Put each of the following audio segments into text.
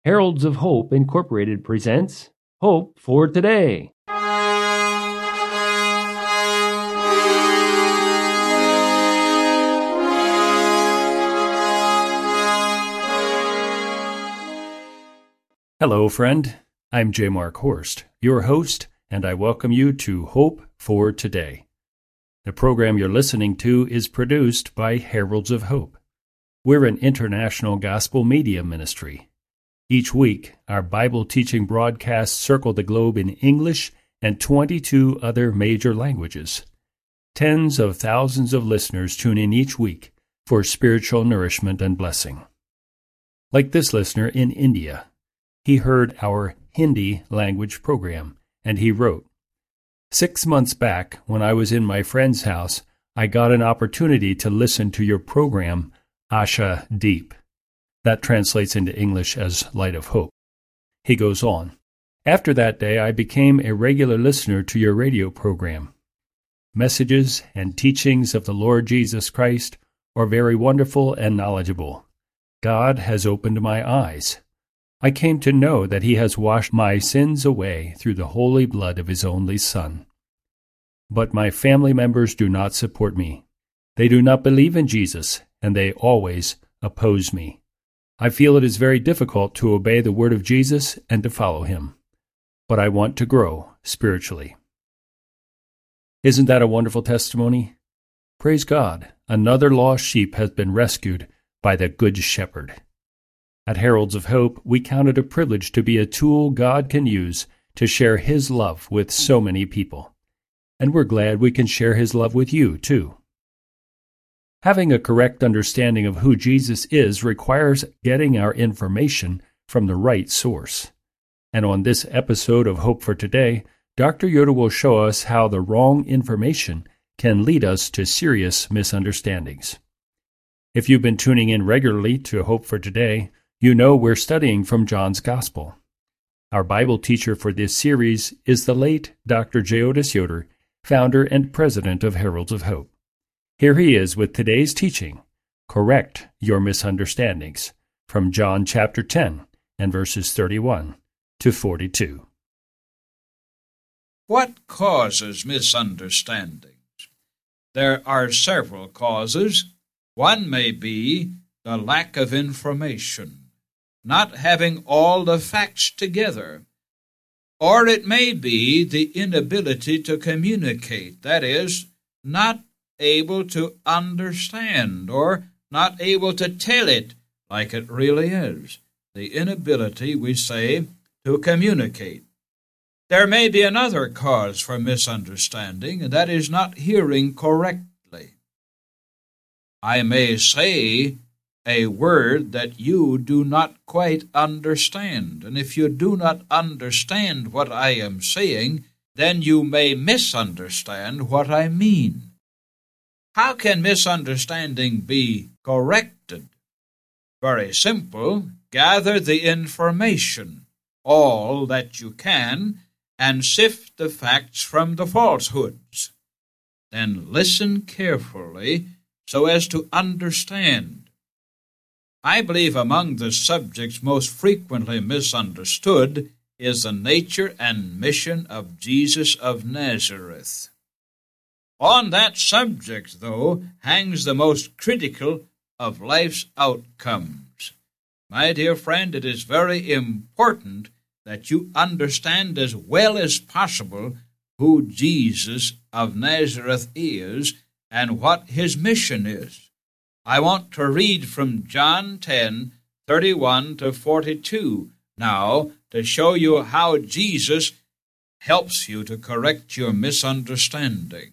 Heralds of Hope Incorporated presents Hope for Today. Hello, friend. I'm J. Mark Horst, your host, and I welcome you to Hope for Today. The program you're listening to is produced by Heralds of Hope. We're an international gospel media ministry. Each week, our Bible teaching broadcasts circle the globe in English and 22 other major languages. Tens of thousands of listeners tune in each week for spiritual nourishment and blessing. Like this listener in India, he heard our Hindi language program, and he wrote, 6 months back, when I was in my friend's house, I got an opportunity to listen to your program, Asha Deep. That translates into English as Light of Hope. He goes on, after that day, I became a regular listener to your radio program. Messages and teachings of the Lord Jesus Christ are very wonderful and knowledgeable. God has opened my eyes. I came to know that He has washed my sins away through the holy blood of His only Son. But my family members do not support me. They do not believe in Jesus, and they always oppose me. I feel it is very difficult to obey the word of Jesus and to follow Him. But I want to grow spiritually. Isn't that a wonderful testimony? Praise God, another lost sheep has been rescued by the Good Shepherd. At Heralds of Hope, we count it a privilege to be a tool God can use to share His love with so many people. And we're glad we can share His love with you, too. Having a correct understanding of who Jesus is requires getting our information from the right source. And on this episode of Hope for Today, Dr. Yoder will show us how the wrong information can lead us to serious misunderstandings. If you've been tuning in regularly to Hope for Today, you know we're studying from John's Gospel. Our Bible teacher for this series is the late Dr. J. Otis Yoder, founder and president of Heralds of Hope. Here he is with today's teaching, Correct Your Misunderstandings, from John chapter 10 and verses 31 to 42. What causes misunderstandings? There are several causes. One may be the lack of information, not having all the facts together. Or it may be the inability to communicate, that is, not able to understand or not able to tell it like it really is. The inability, we say, to communicate. There may be another cause for misunderstanding, and that is not hearing correctly. I may say a word that you do not quite understand, and if you do not understand what I am saying, then you may misunderstand what I mean. How can misunderstanding be corrected? Very simple. Gather the information, all that you can, and sift the facts from the falsehoods. Then listen carefully so as to understand. I believe among the subjects most frequently misunderstood is the nature and mission of Jesus of Nazareth. On that subject, though, hangs the most critical of life's outcomes. My dear friend, it is very important that you understand as well as possible who Jesus of Nazareth is and what His mission is. I want to read from John 10:31 to 42 now to show you how Jesus helps you to correct your misunderstanding.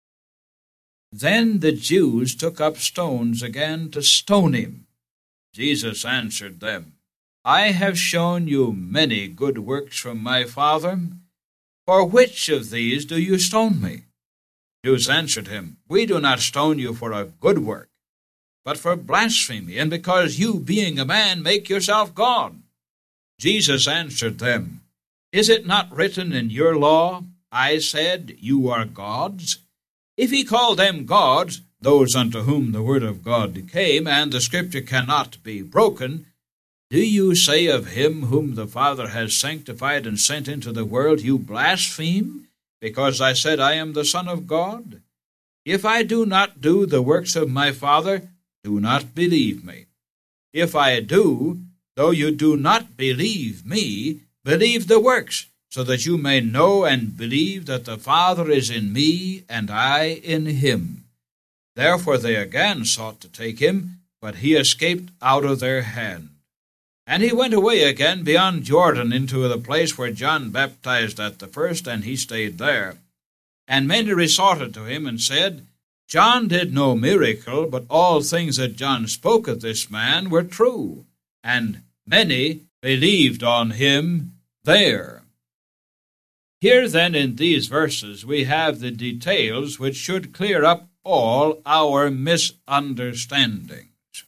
Then the Jews took up stones again to stone Him. Jesus answered them, I have shown you many good works from my Father. For which of these do you stone me? Jews answered Him, We do not stone you for a good work, but for blasphemy, and because you, being a man, make yourself God. Jesus answered them, Is it not written in your law, I said, you are gods? If He called them gods, those unto whom the word of God came, and the Scripture cannot be broken, Do you say of him whom the Father has sanctified and sent into the world, you blaspheme, because I said I am the Son of God? If I do not do the works of my Father, do not believe me. If I do, though you do not believe me, believe the works, so that you may know and believe that the Father is in me, and I in him. Therefore they again sought to take him, but he escaped out of their hand. And he went away again beyond Jordan into the place where John baptized at the first, and he stayed there. And many resorted to him and said, John did no miracle, but all things that John spoke of this man were true. And many believed on him there. Here then in these verses we have the details which should clear up all our misunderstandings.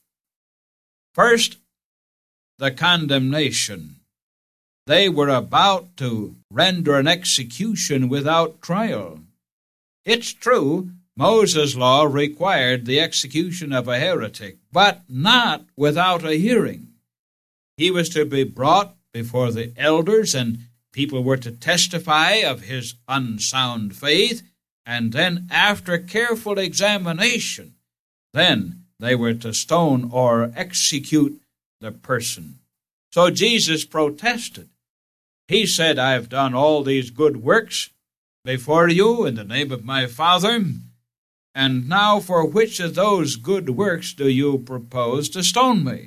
First, the condemnation. They were about to render an execution without trial. It's true, Moses' law required the execution of a heretic, but not without a hearing. He was to be brought before the elders, and people were to testify of his unsound faith, and then after careful examination, then they were to stone or execute the person. So Jesus protested. He said, I've done all these good works before you in the name of my Father, and now for which of those good works do you propose to stone me?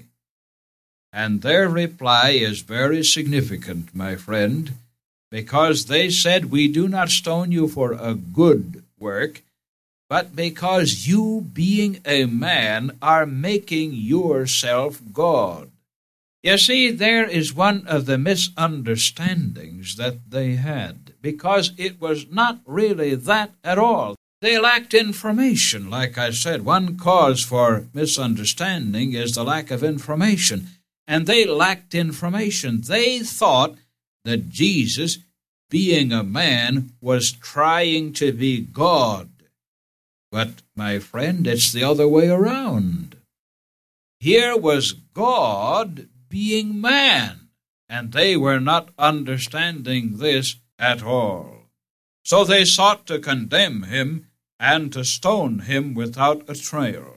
And their reply is very significant, my friend, because they said, we do not stone you for a good work, but because you, being a man, are making yourself God. You see, there is one of the misunderstandings that they had, because it was not really that at all. They lacked information, like I said. One cause for misunderstanding is the lack of information. And they lacked information. They thought that Jesus, being a man, was trying to be God. But, my friend, it's the other way around. Here was God being man, and they were not understanding this at all. So they sought to condemn him and to stone him without a trial.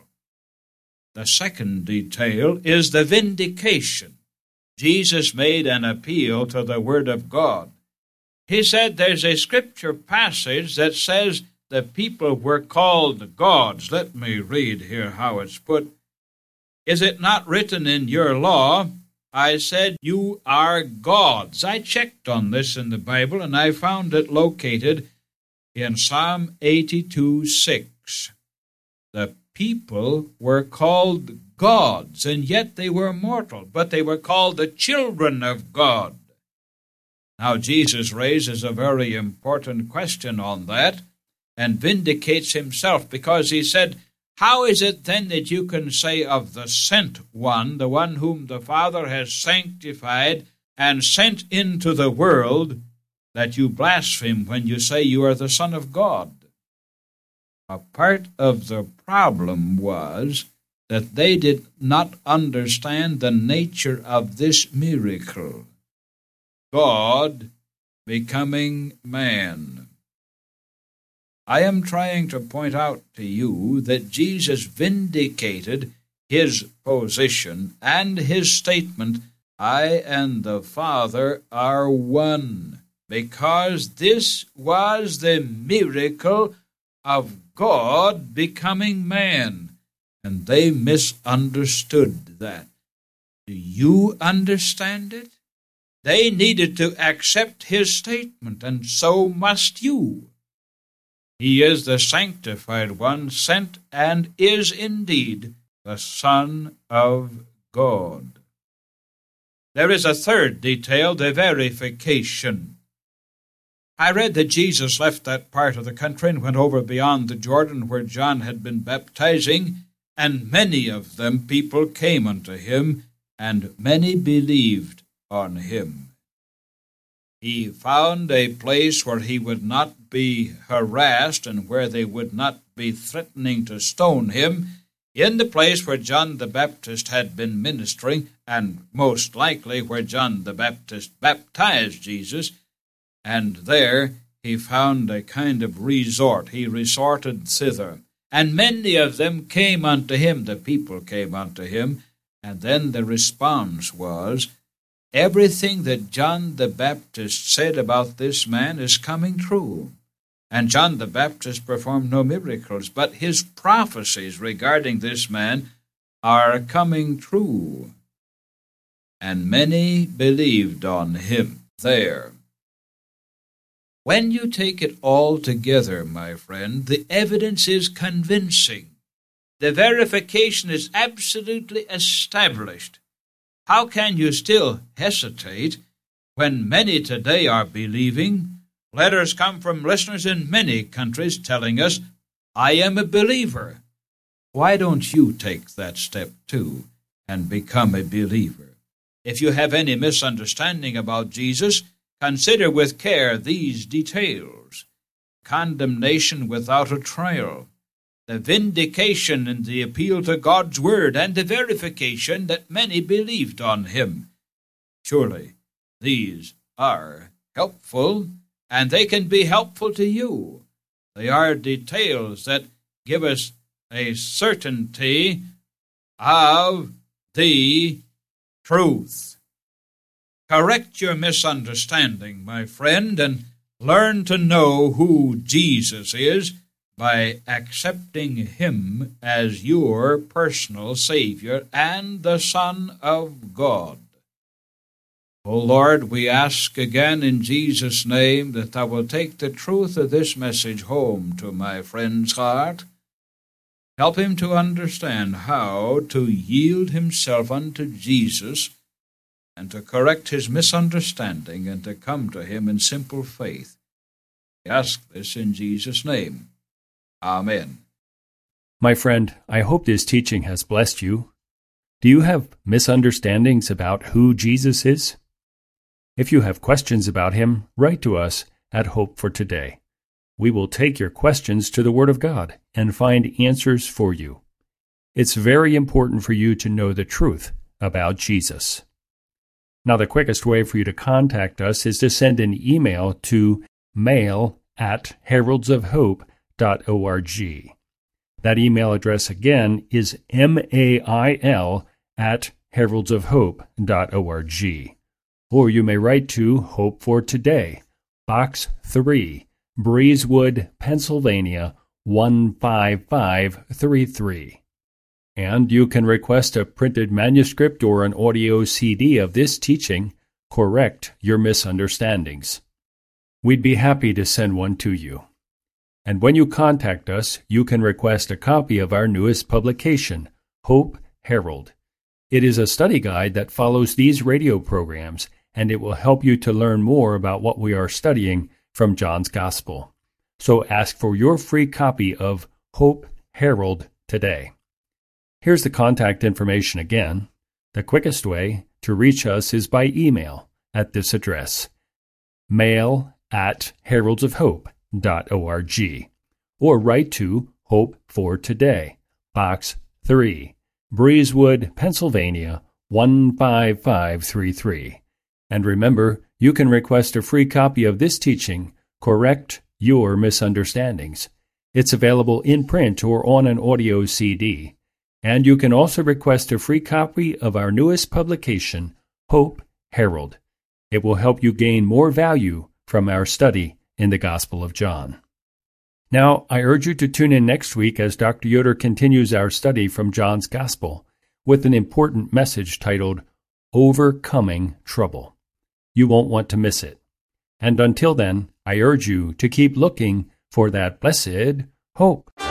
The second detail is the vindication. Jesus made an appeal to the Word of God. He said there's a scripture passage that says the people were called gods. Let me read here how it's put. Is it not written in your law, I said you are gods? I checked on this in the Bible, and I found it located in Psalm 82:6. The people were called gods, and yet they were mortal, but they were called the children of God. Now, Jesus raises a very important question on that and vindicates himself, because he said, how is it then that you can say of the sent one, the one whom the Father has sanctified and sent into the world, that you blaspheme when you say you are the Son of God? A part of the problem was that they did not understand the nature of this miracle. God becoming man. I am trying to point out to you that Jesus vindicated his position and his statement, I and the Father are one, because this was the miracle of God becoming man, and they misunderstood that. Do you understand it? They needed to accept his statement, and so must you. He is the sanctified one, sent and is indeed the Son of God. There is a third detail, the verification. I read that Jesus left that part of the country and went over beyond the Jordan where John had been baptizing, and many of them people came unto him, and many believed on him. He found a place where he would not be harassed and where they would not be threatening to stone him in the place where John the Baptist had been ministering, and most likely where John the Baptist baptized Jesus, and there he found a kind of resort. He resorted thither. And many of them came unto him, the people came unto him, and then the response was, everything that John the Baptist said about this man is coming true. And John the Baptist performed no miracles, but his prophecies regarding this man are coming true. And many believed on him there. When you take it all together, my friend, the evidence is convincing. The verification is absolutely established. How can you still hesitate when many today are believing? Letters come from listeners in many countries telling us, I am a believer. Why don't you take that step too and become a believer? If you have any misunderstanding about Jesus, consider with care these details: condemnation without a trial, the vindication in the appeal to God's word, and the verification that many believed on him. Surely these are helpful, and they can be helpful to you. They are details that give us a certainty of the truth. Correct your misunderstanding, my friend, and learn to know who Jesus is by accepting him as your personal Savior and the Son of God. O Lord, we ask again in Jesus' name that thou will take the truth of this message home to my friend's heart. Help him to understand how to yield himself unto Jesus and to correct his misunderstanding and to come to him in simple faith. We ask this in Jesus' name. Amen. My friend, I hope this teaching has blessed you. Do you have misunderstandings about who Jesus is? If you have questions about him, write to us at Hope for Today. We will take your questions to the Word of God and find answers for you. It's very important for you to know the truth about Jesus. Now, the quickest way for you to contact us is to send an email to mail@heraldsofhope.org. That email address again is mail@heraldsofhope.org. Or you may write to Hope for Today, Box 3, Breezewood, Pennsylvania, 15533. And you can request a printed manuscript or an audio CD of this teaching. Correct your misunderstandings. We'd be happy to send one to you. And when you contact us, you can request a copy of our newest publication, Hope Herald. It is a study guide that follows these radio programs, and it will help you to learn more about what we are studying from John's Gospel. So ask for your free copy of Hope Herald today. Here's the contact information again. The quickest way to reach us is by email at this address, mail@heraldsofhope.org, or write to Hope for Today, Box 3, Breezewood, Pennsylvania, 15533. And remember, you can request a free copy of this teaching, Correct Your Misunderstandings. It's available in print or on an audio CD. And you can also request a free copy of our newest publication, Hope Herald. It will help you gain more value from our study in the Gospel of John. Now, I urge you to tune in next week as Dr. Yoder continues our study from John's Gospel with an important message titled, Overcoming Trouble. You won't want to miss it. And until then, I urge you to keep looking for that blessed hope.